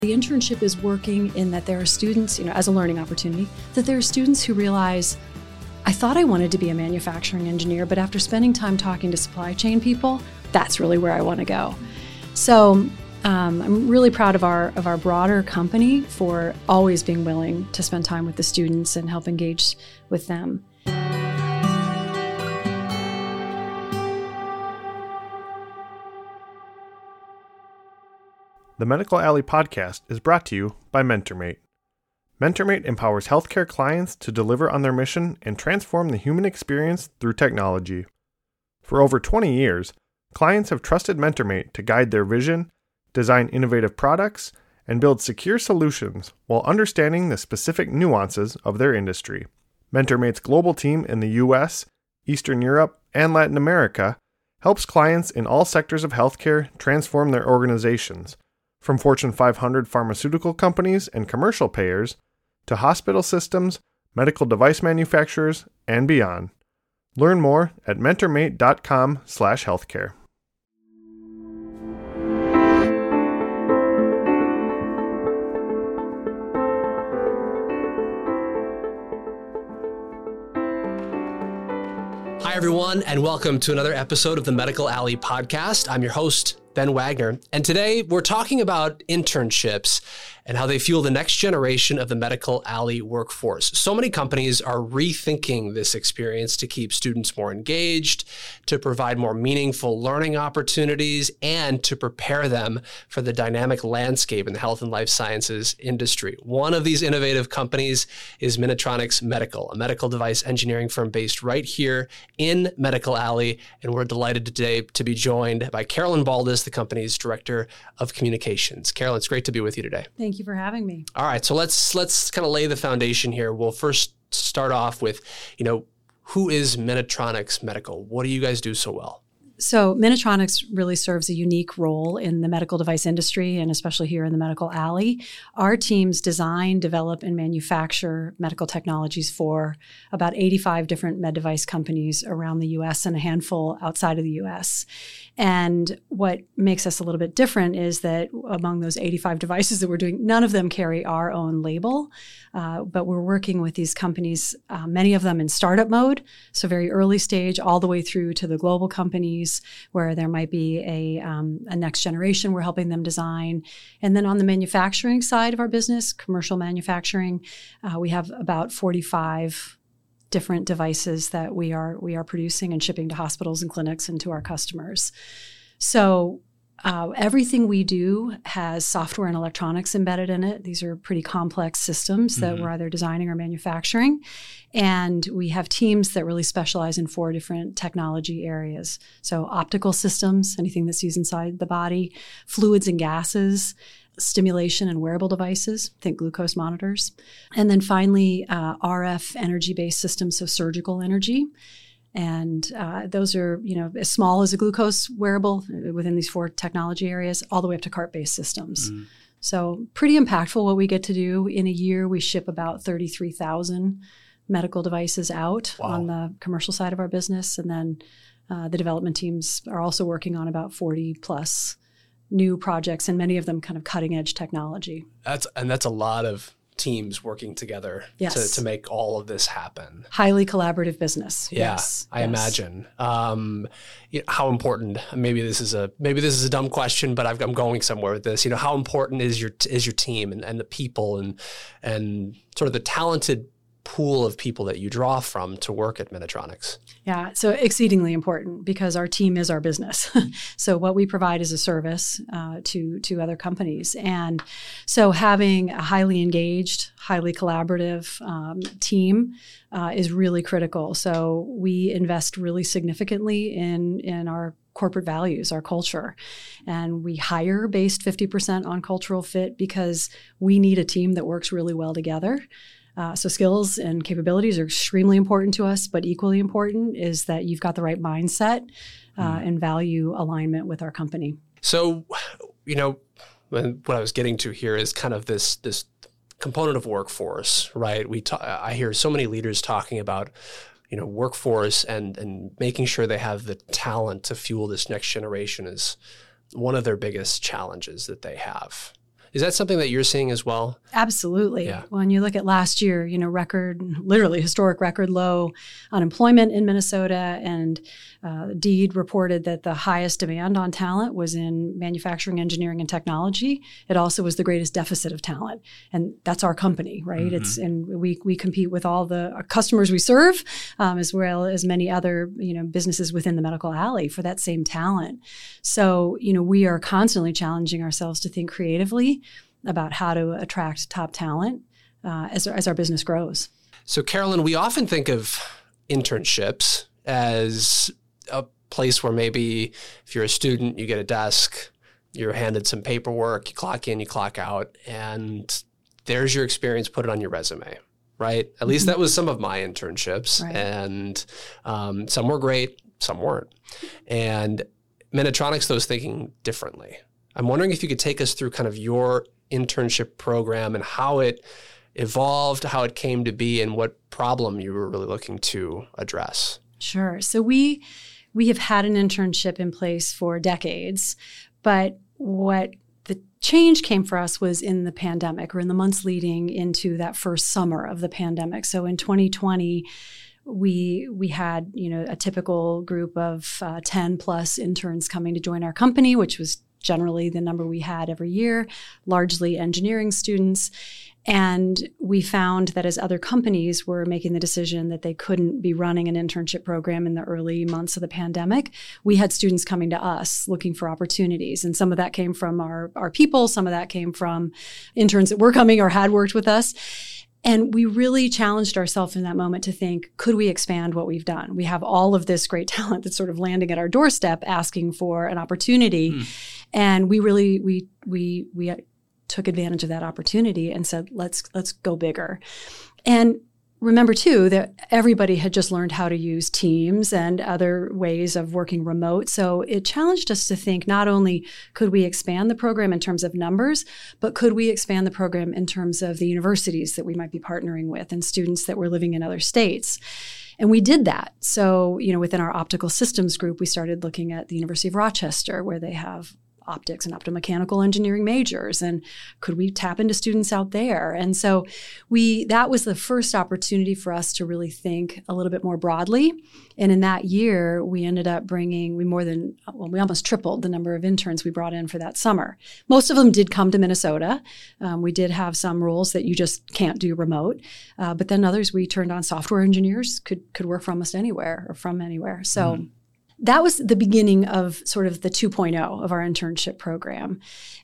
The internship is working in that there are students, as a learning opportunity, that there are students who realize, I thought I wanted to be a manufacturing engineer, but after spending time talking to supply chain people, that's really where I want to go. So I'm really proud of our broader company for always being willing to spend time with the students and help engage with them. The Medical Alley podcast is brought to you by MentorMate. MentorMate empowers healthcare clients to deliver on their mission and transform the human experience through technology. For over 20 years, clients have trusted MentorMate to guide their vision, design innovative products, and build secure solutions while understanding the specific nuances of their industry. MentorMate's global team in the US, Eastern Europe, and Latin America helps clients in all sectors of healthcare transform their organizations, from Fortune 500 pharmaceutical companies and commercial payers to hospital systems, medical device manufacturers, and beyond. Learn more at mentormate.com/healthcare. Hi, everyone, and welcome to another episode of the Medical Alley podcast. I'm your host, Ben Wagner, and today we're talking about internships and how they fuel the next generation of the Medical Alley workforce. So many companies are rethinking this experience to keep students more engaged, to provide more meaningful learning opportunities, and to prepare them for the dynamic landscape in the health and life sciences industry. One of these innovative companies is Minatronics Medical, a medical device engineering firm based right here in Medical Alley, and we're delighted today to be joined by Carolyn Baldus, the company's Director of Communications. Carolyn, it's great to be with you today. Thank you for having me. All right, so let's kind of lay the foundation here. We'll first start off with, who is Minatronics Medical? What do you guys do so well? So Minatronics really serves a unique role in the medical device industry, and especially here in the Medical Alley. Our teams design, develop, and manufacture medical technologies for about 85 different med device companies around the U.S. and a handful outside of the U.S. And what makes us a little bit different is that among those 85 devices that we're doing, none of them carry our own label, but we're working with these companies, many of them in startup mode, so very early stage, all the way through to the global companies where there might be a next generation we're helping them design. And then on the manufacturing side of our business, commercial manufacturing, we have about 45 different devices that we are producing and shipping to hospitals and clinics and to our customers. So everything we do has software and electronics embedded in it. These are pretty complex systems that we're either designing or manufacturing. And we have teams that really specialize in 4 different technology areas. So optical systems, anything that's used inside the body, fluids and gases, stimulation and wearable devices, think glucose monitors. And then finally, RF energy-based systems, so surgical energy. And those are, as small as a glucose wearable within these 4 technology areas, all the way up to cart-based systems. So pretty impactful what we get to do. In a year, we ship about 33,000 medical devices out on the commercial side of our business. And then the development teams are also working on about 40 plus new projects, and many of them kind of cutting edge technology. That's a lot of teams working together to make all of this happen. Highly collaborative business. Yeah, yes. I imagine. How important? Maybe this is a dumb question, but I'm going somewhere with this. How important is your team and the people and sort of the talented pool of people that you draw from to work at Minatronics? Yeah, so exceedingly important because our team is our business. So what we provide is a service to other companies. And so having a highly engaged, highly collaborative team is really critical. So we invest really significantly in our corporate values, our culture. And we hire based 50% on cultural fit because we need a team that works really well together. So skills and capabilities are extremely important to us, but equally important is that you've got the right mindset and value alignment with our company. So, what I was getting to here is kind of this component of workforce, right? I hear so many leaders talking about, workforce and making sure they have the talent to fuel this next generation is one of their biggest challenges that they have. Is that something that you're seeing as well? Absolutely. Yeah. When you look at last year, literally historic record low unemployment in Minnesota, and DEED reported that the highest demand on talent was in manufacturing, engineering, and technology. It also was the greatest deficit of talent. And that's our company, right? Mm-hmm. And we compete with all the customers we serve, as well as many other, businesses within the Medical Alley for that same talent. So, we are constantly challenging ourselves to think creatively about how to attract top talent as our business grows. So, Carolyn, we often think of internships as a place where maybe if you're a student, you get a desk, you're handed some paperwork, you clock in, you clock out, and there's your experience, put it on your resume, right? At least that was some of my internships. Right. And some were great, some weren't. And Minnetronics, though, is thinking differently. I'm wondering if you could take us through kind of your internship program and how it evolved, how it came to be, and what problem you were really looking to address. Sure. So we have had an internship in place for decades, but what the change came for us was in the pandemic, or in the months leading into that first summer of the pandemic. So in 2020, we had a typical group of 10 plus interns coming to join our company, which was generally the number we had every year, largely engineering students. And we found that as other companies were making the decision that they couldn't be running an internship program in the early months of the pandemic, we had students coming to us looking for opportunities. And some of that came from our people, some of that came from interns that were coming or had worked with us. And we really challenged ourselves in that moment to think, could we expand what we've done? We have all of this great talent that's sort of landing at our doorstep asking for an opportunity. And we really, we took advantage of that opportunity and said, let's go bigger. And remember too, that everybody had just learned how to use Teams and other ways of working remote. So it challenged us to think not only could we expand the program in terms of numbers, but could we expand the program in terms of the universities that we might be partnering with and students that were living in other states. And we did that. So, within our optical systems group, we started looking at the University of Rochester, where they have optics and optomechanical engineering majors, and could we tap into students out there? And so that was the first opportunity for us to really think a little bit more broadly. And in that year, we ended up we almost tripled the number of interns we brought in for that summer. Most of them did come to Minnesota. We did have some roles that you just can't do remote, but then others we turned on. Software engineers could work from almost anywhere or from anywhere. So that was the beginning of sort of the 2.0 of our internship program.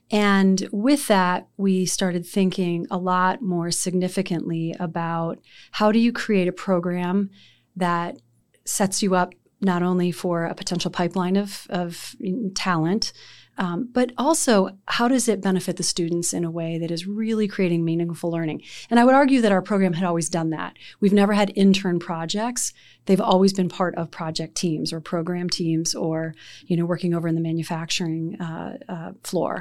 And with that, we started thinking a lot more significantly about how do you create a program that sets you up not only for a potential pipeline of talent, but also how does it benefit the students in a way that is really creating meaningful learning? And I would argue that our program had always done that. We've never had intern projects. They've always been part of project teams or program teams or, working over in the manufacturing floor.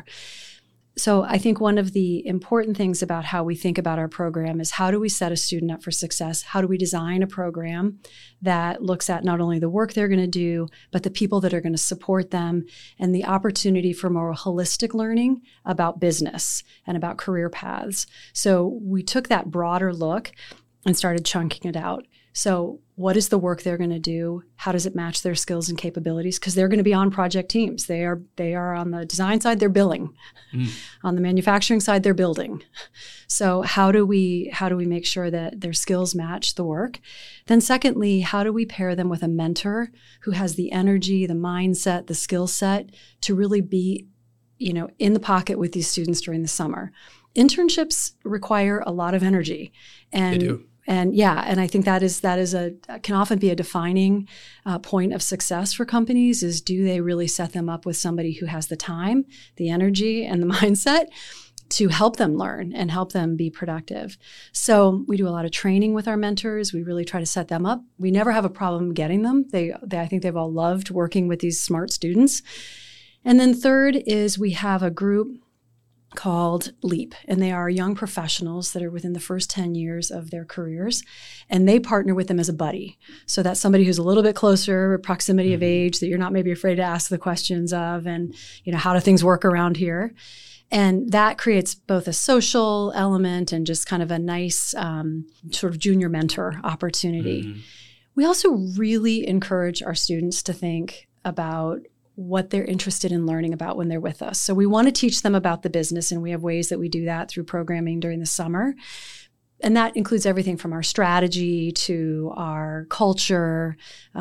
So I think one of the important things about how we think about our program is how do we set a student up for success? How do we design a program that looks at not only the work they're going to do, but the people that are going to support them and the opportunity for more holistic learning about business and about career paths. So we took that broader look and started chunking it out. So what is the work they're going to do? How does it match their skills and capabilities? Because they're going to be on project teams. They are on the design side, they're billing. On the manufacturing side, they're building. So how do we make sure that their skills match the work? Then secondly, how do we pair them with a mentor who has the energy, the mindset, the skill set to really be, in the pocket with these students during the summer? Internships require a lot of energy. They do. And I think that can often be a defining point of success for companies is do they really set them up with somebody who has the time, the energy, and the mindset to help them learn and help them be productive. So we do a lot of training with our mentors. We really try to set them up. We never have a problem getting them. I think they've all loved working with these smart students. And then third is we have a group called LEAP, and they are young professionals that are within the first 10 years of their careers, and they partner with them as a buddy. So that's somebody who's a little bit closer, proximity of age, that you're not maybe afraid to ask the questions of, and how do things work around here. And that creates both a social element and just kind of a nice sort of junior mentor opportunity. Mm-hmm. We also really encourage our students to think about what they're interested in learning about when they're with us. So we want to teach them about the business, and we have ways that we do that through programming during the summer. And that includes everything from our strategy to our culture,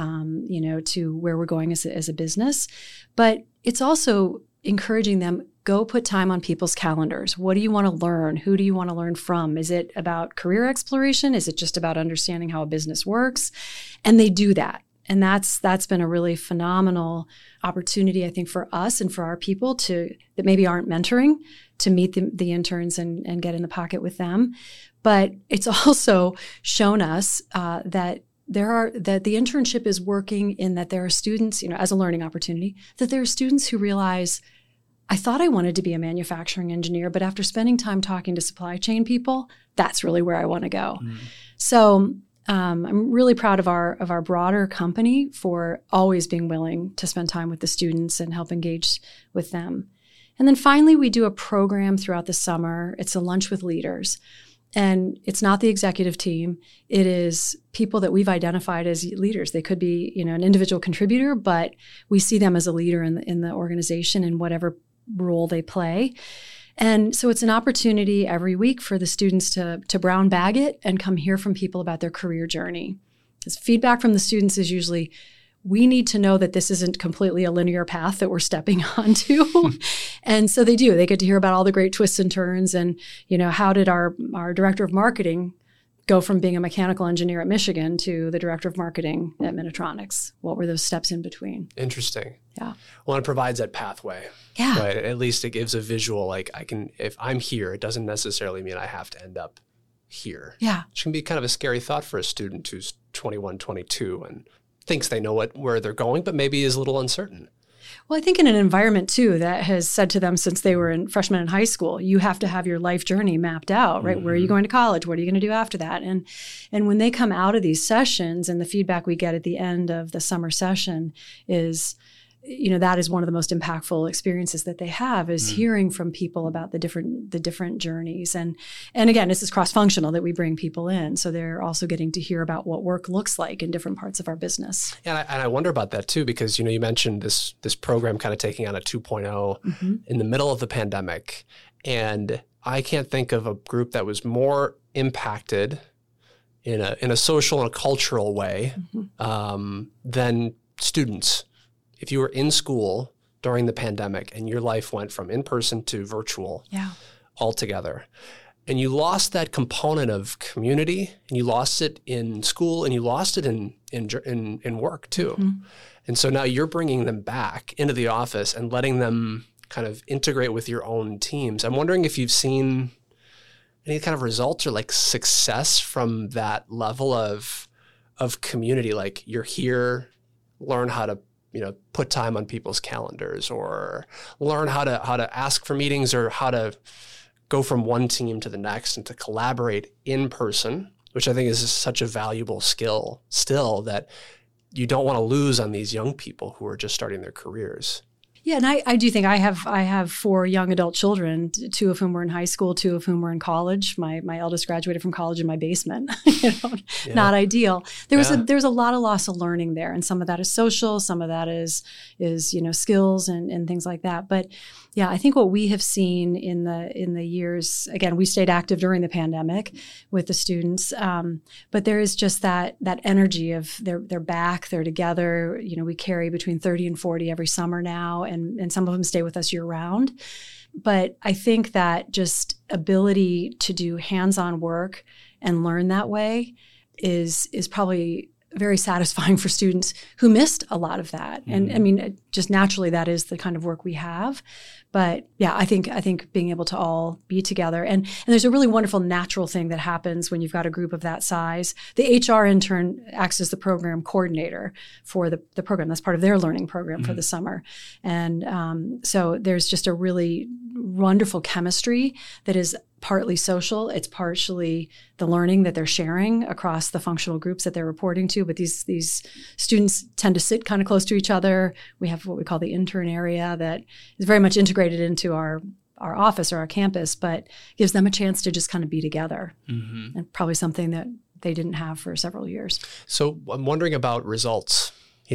to where we're going as a business. But it's also encouraging them, go put time on people's calendars. What do you want to learn? Who do you want to learn from? Is it about career exploration? Is it just about understanding how a business works? And they do that. And that's been a really phenomenal opportunity, I think, for us and for our people that maybe aren't mentoring, to meet the interns and get in the pocket with them. But it's also shown us that the internship is working in that there are students, as a learning opportunity, that there are students who realize, I thought I wanted to be a manufacturing engineer, but after spending time talking to supply chain people, that's really where I want to go. Mm. So I'm really proud of our broader company for always being willing to spend time with the students and help engage with them. And then finally, we do a program throughout the summer. It's a lunch with leaders. And it's not the executive team. It is people that we've identified as leaders. They could be, an individual contributor, but we see them as a leader in the organization in whatever role they play. And so it's an opportunity every week for the students to brown bag it and come hear from people about their career journey. Because feedback from the students is usually, we need to know that this isn't completely a linear path that we're stepping onto. And so they do. They get to hear about all the great twists and turns and, how did our director of marketing go from being a mechanical engineer at Michigan to the director of marketing at Minnetronics? What were those steps in between? Interesting. Yeah. Well, it provides that pathway. Yeah. Right. At least it gives a visual, if I'm here, it doesn't necessarily mean I have to end up here. Yeah. Which can be kind of a scary thought for a student who's 21, 22 and thinks they know where they're going, but maybe is a little uncertain. Well, I think in an environment, too, that has said to them since they were freshmen in high school, you have to have your life journey mapped out, right? Mm-hmm. Where are you going to college? What are you going to do after that? And when they come out of these sessions, and the feedback we get at the end of the summer session is, that is one of the most impactful experiences that they have, is hearing from people about the different journeys. And again, this is cross-functional that we bring people in. So they're also getting to hear about what work looks like in different parts of our business. And I wonder about that too, because, you mentioned this program kind of taking on a 2.0 in the middle of the pandemic. And I can't think of a group that was more impacted in a social and a cultural way than students. If you were in school during the pandemic and your life went from in-person to virtual altogether, and you lost that component of community, and you lost it in school, and you lost it in work too. Mm-hmm. And so now you're bringing them back into the office and letting them kind of integrate with your own teams. I'm wondering if you've seen any kind of results or success from that level of community, you're here, learn how to put time on people's calendars, or learn how to ask for meetings, or how to go from one team to the next and to collaborate in person, which I think is such a valuable skill still that you don't want to lose on these young people who are just starting their careers. Yeah, and I do think I have 4 young adult children, 2 of whom were in high school, 2 of whom were in college. My eldest graduated from college in my basement. Not ideal. There was a lot of loss of learning there, and some of that is social, some of that is skills and things like that. But yeah, I think what we have seen in the years, again, we stayed active during the pandemic with the students, but there is just that energy of they're back, they're together. We carry between 30 and 40 every summer now, and some of them stay with us year round. But I think that just ability to do hands-on work and learn that way is probably very satisfying for students who missed a lot of that. Mm-hmm. And I mean, just naturally, that is the kind of work we have. But yeah, I think being able to all be together, and there's a really wonderful natural thing that happens when you've got a group of that size. The HR intern acts as the program coordinator for the program. That's part of their learning program for the summer. And so there's just a really wonderful chemistry that is partly social. It's partially the learning that they're sharing across the functional groups that they're reporting to. But these students tend to sit kind of close to each other. We have what we call the intern area that is very much integrated into our our office or our campus, but gives them a chance to just kind of be together. And probably something that they didn't have for several years. So I'm wondering about results.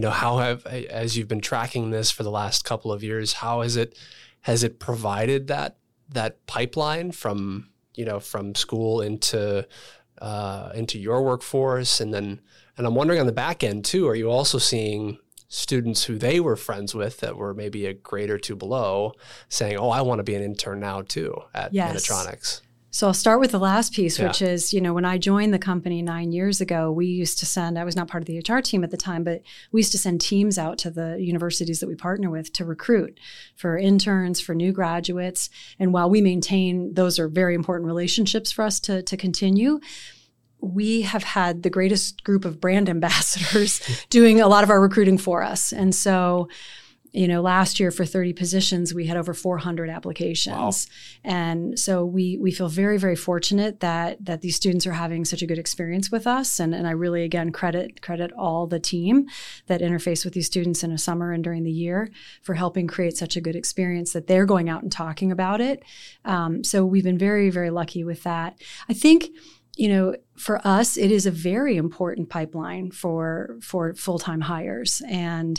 As you've been tracking this for the last couple of years, has it provided that pipeline from school into your workforce? And I'm wondering on the back end too, are you also seeing students who they were friends with that were maybe a grade or two below saying, oh, I want to be an intern now too at Minitronics? So I'll start with the last piece, which is, when I joined the company 9 years ago, we used to send, I was not part of the HR team at the time, but we used to send teams out to the universities that we partner with to recruit for interns, for new graduates. And while we maintain, those are very important relationships for us to continue, we have had the greatest group of brand ambassadors doing a lot of our recruiting for us. And so, last year for 30 positions, we had over 400 applications. Wow. And so we feel very, very fortunate that these students are having such a good experience with us. And I really, again, credit all the team that interface with these students in the summer and during the year for helping create such a good experience that they're going out and talking about it. So we've been very, very lucky with that. I think, for us, it is a very important pipeline for full-time hires. And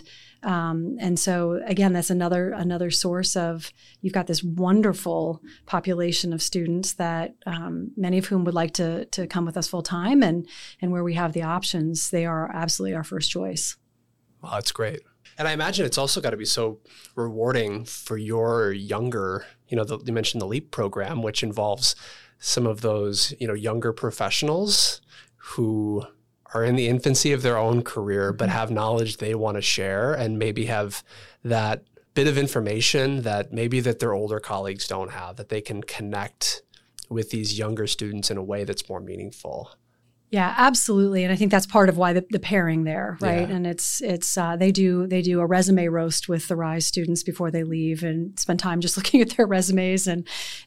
so again, that's another source of, you've got this wonderful population of students that many of whom would like to come with us full-time, and where we have the options, they are absolutely our first choice. Wow, that's great. And I imagine it's also got to be so rewarding for your younger, you mentioned the LEAP program, which involves some of those, younger professionals who are in the infancy of their own career, but have knowledge they want to share, and maybe have that bit of information that their older colleagues don't have, that they can connect with these younger students in a way that's more meaningful. Yeah, absolutely. And I think that's part of why the pairing there, right? Yeah. And it's they do a resume roast with the RISE students before they leave, and spend time just looking at their resumes and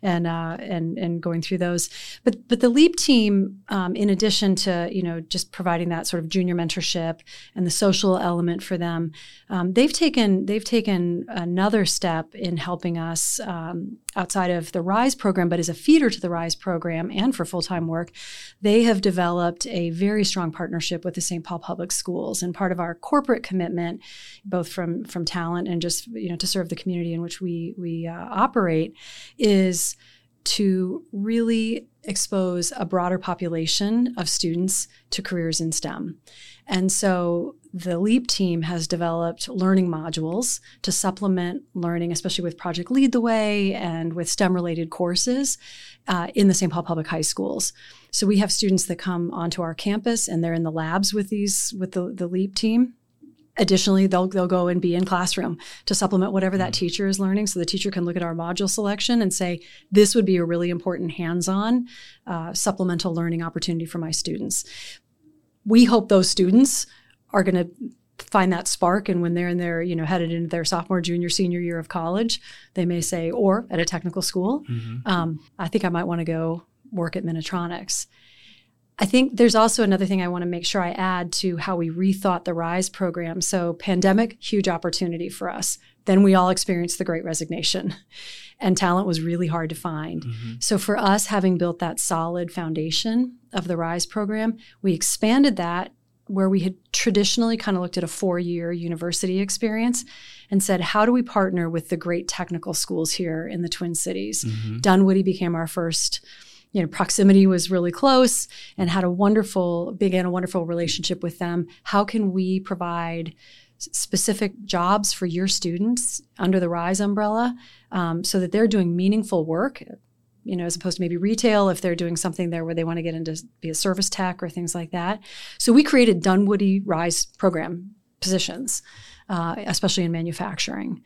going through those. But the LEAP team, in addition to just providing that sort of junior mentorship and the social element for them, they've taken another step in helping us outside of the RISE program, but as a feeder to the RISE program and for full-time work. They have developed a very strong partnership with the St. Paul Public Schools. And part of our corporate commitment, both from talent and just to serve the community in which we operate, is to really expose a broader population of students to careers in STEM. And so the LEAP team has developed learning modules to supplement learning, especially with Project Lead the Way and with STEM-related courses in the St. Paul Public High Schools. So we have students that come onto our campus, and they're in the labs with the LEAP team. Additionally, they'll go and be in classroom to supplement whatever that teacher is learning. So the teacher can look at our module selection and say, this would be a really important hands-on supplemental learning opportunity for my students. We hope those students are going to find that spark, and when they're in their, headed into their sophomore, junior, senior year of college, they may say, or at a technical school, I think I might want to go work at Minitronics. I think there's also another thing I want to make sure I add to how we rethought the RISE program. So pandemic, huge opportunity for us. Then we all experienced the Great Resignation, and talent was really hard to find. So for us, having built that solid foundation of the RISE program, we expanded that where we had traditionally kind of looked at a 4-year university experience and said, how do we partner with the great technical schools here in the Twin Cities? Dunwoody became our first. Proximity was really close, and began a wonderful relationship with them. How can we provide specific jobs for your students under the RISE umbrella so that they're doing meaningful work, as opposed to maybe retail, if they're doing something there where they want to get into be a service tech or things like that. So we created Dunwoody RISE program positions, especially in manufacturing.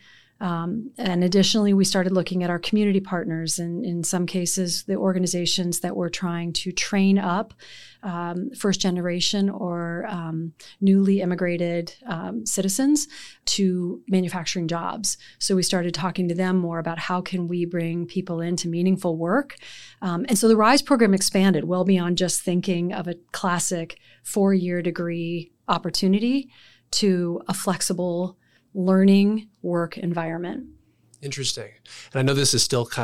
And additionally, we started looking at our community partners, and in some cases, the organizations that were trying to train up first generation or newly immigrated citizens to manufacturing jobs. So we started talking to them more about how can we bring people into meaningful work. And so the RISE program expanded well beyond just thinking of a classic 4-year degree opportunity to a flexible learning work environment. Interesting. And I know this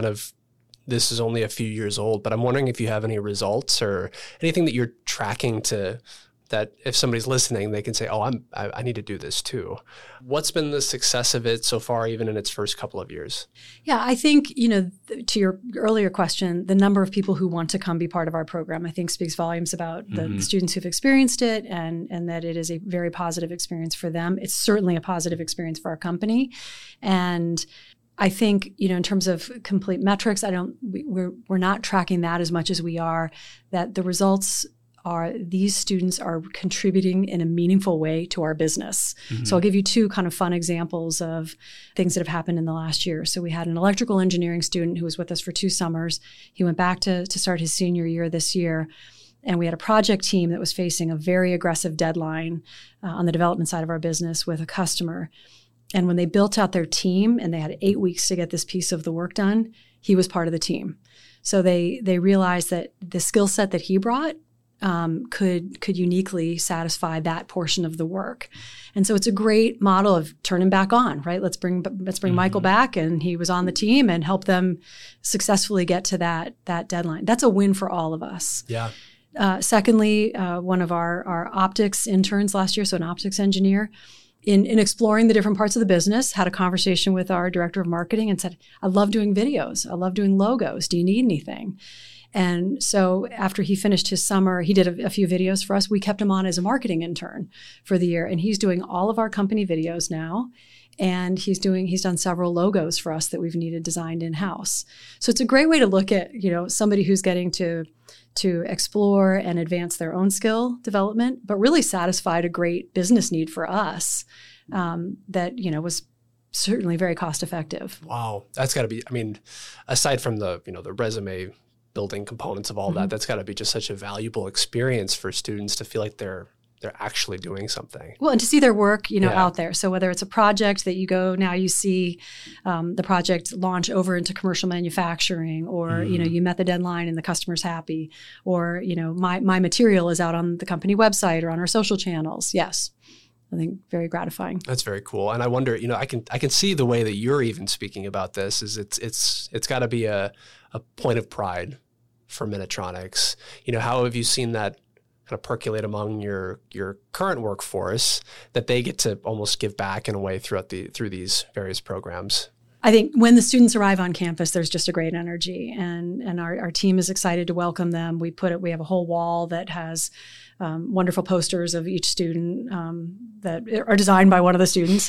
is only a few years old, but I'm wondering if you have any results or anything that you're tracking that if somebody's listening, they can say, oh, I need to do this too. What's been the success of it so far, even in its first couple of years? Yeah, I think, to your earlier question, the number of people who want to come be part of our program, I think speaks volumes about the students who've experienced it and that it is a very positive experience for them. It's certainly a positive experience for our company. And I think, in terms of complete metrics, we're not tracking that as much as we are that the results are these students are contributing in a meaningful way to our business. So I'll give you two kind of fun examples of things that have happened in the last year. So we had an electrical engineering student who was with us for 2 summers. He went back to start his senior year this year. And we had a project team that was facing a very aggressive deadline on the development side of our business with a customer. And when they built out their team and they had 8 weeks to get this piece of the work done, he was part of the team. So they realized that the skill set that he brought could uniquely satisfy that portion of the work. And so it's a great model of turn him back on, right? Let's bring Michael back, and he was on the team and help them successfully get to that deadline. That's a win for all of us. Yeah. Secondly, one of our optics interns last year, so an optics engineer, in exploring the different parts of the business, had a conversation with our director of marketing and said, I love doing videos. I love doing logos. Do you need anything? And so after he finished his summer, he did a few videos for us. We kept him on as a marketing intern for the year. And he's doing all of our company videos now. And he's done several logos for us that we've needed designed in-house. So it's a great way to look at, somebody who's getting to explore and advance their own skill development, but really satisfied a great business need for us that, was certainly very cost effective. Wow. That's got to be, aside from the resume building components of all that, that's got to be just such a valuable experience for students to feel like they're actually doing something. Well, and to see their work, out there. So whether it's a project that you see the project launch over into commercial manufacturing, or, you met the deadline and the customer's happy, or, my material is out on the company website or on our social channels. Yes. I think very gratifying. That's very cool. And I wonder, I can see the way that you're even speaking about this is it's got to be a point of pride for Minnetronics. How have you seen that kind of percolate among your current workforce, that they get to almost give back in a way through these various programs? I think when the students arrive on campus, there's just a great energy, and our team is excited to welcome them. We have a whole wall that has wonderful posters of each student that are designed by one of the students.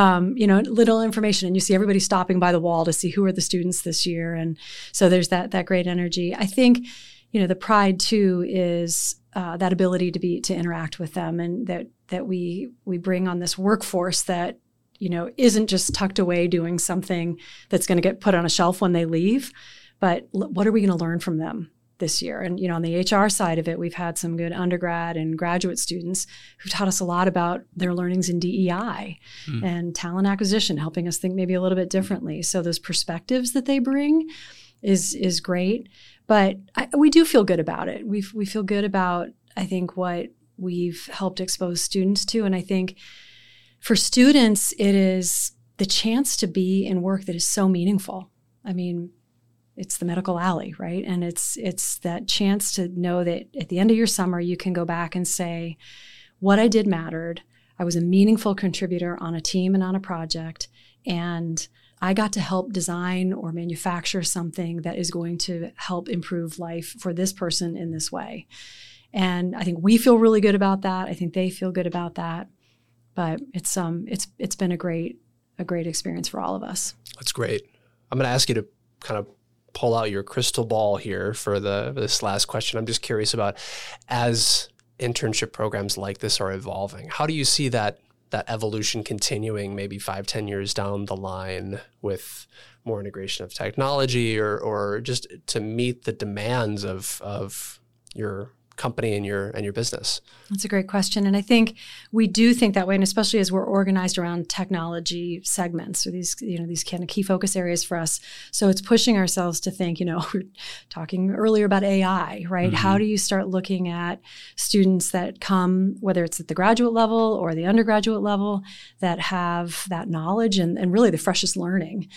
Little information, and you see everybody stopping by the wall to see who are the students this year, and so there's that great energy. I think the pride too is that ability to interact with them, and that we bring on this workforce that isn't just tucked away doing something that's going to get put on a shelf when they leave, but what are we going to learn from them this year? And, on the HR side of it, we've had some good undergrad and graduate students who've taught us a lot about their learnings in DEI and talent acquisition, helping us think maybe a little bit differently. So those perspectives that they bring is great, but we do feel good about it. We feel good about, I think, what we've helped expose students to. And I think for students, it is the chance to be in work that is so meaningful. It's the medical alley, right? And it's that chance to know that at the end of your summer, you can go back and say, what I did mattered. I was a meaningful contributor on a team and on a project, and I got to help design or manufacture something that is going to help improve life for this person in this way. And I think we feel really good about that. I think they feel good about that. But it's been a great experience for all of us. That's great. I'm going to ask you to kind of pull out your crystal ball here for this last question. I'm just curious about, as internship programs like this are evolving, how do you see that evolution continuing maybe 5-10 years down the line with more integration of technology or just to meet the demands of your company and your business? That's a great question. And I think we do think that way, and especially as we're organized around technology segments, or these kind of key focus areas for us. So it's pushing ourselves to think, we're talking earlier about AI, right? How do you start looking at students that come, whether it's at the graduate level or the undergraduate level, that have that knowledge and really the freshest learning?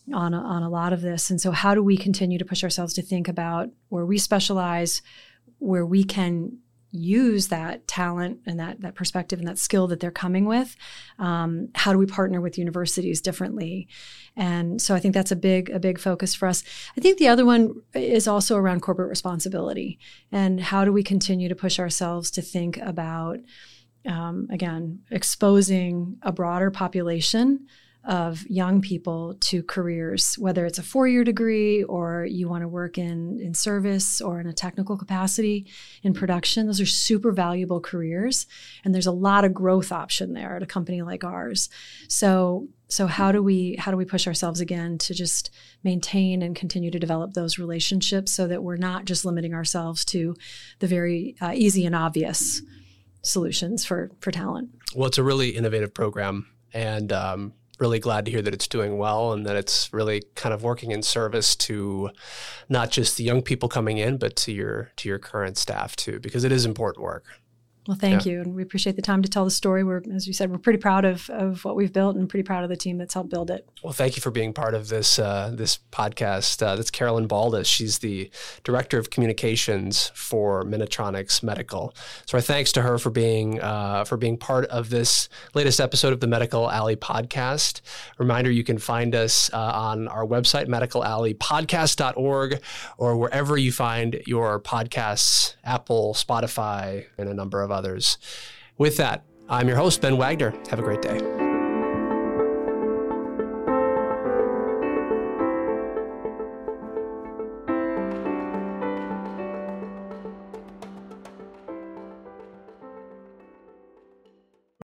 on a lot of this. And so how do we continue to push ourselves to think about where we specialize, where we can use that talent and that perspective and that skill that they're coming with? How do we partner with universities differently? And so I think that's a big focus for us. I think the other one is also around corporate responsibility, and how do we continue to push ourselves to think about, again, exposing a broader population of young people to careers, whether it's a 4-year degree or you want to work in service or in a technical capacity in production. Those are super valuable careers, and there's a lot of growth option there at a company like ours. So how do we push ourselves again to just maintain and continue to develop those relationships so that we're not just limiting ourselves to the very easy and obvious solutions for talent? Well, it's a really innovative program, and really glad to hear that it's doing well and that it's really kind of working in service to not just the young people coming in, but to your current staff too, because it is important work. Well, thank you. And we appreciate the time to tell the story. As you said, we're pretty proud of what we've built and pretty proud of the team that's helped build it. Well, thank you for being part of this podcast. That's Carolyn Baldus. She's the Director of Communications for Minatronics Medical. So our thanks to her for being part of this latest episode of the Medical Alley podcast. Reminder, you can find us on our website, medicalalleypodcast.org, or wherever you find your podcasts, Apple, Spotify, and a number of others. With that, I'm your host, Ben Wagner. Have a great day.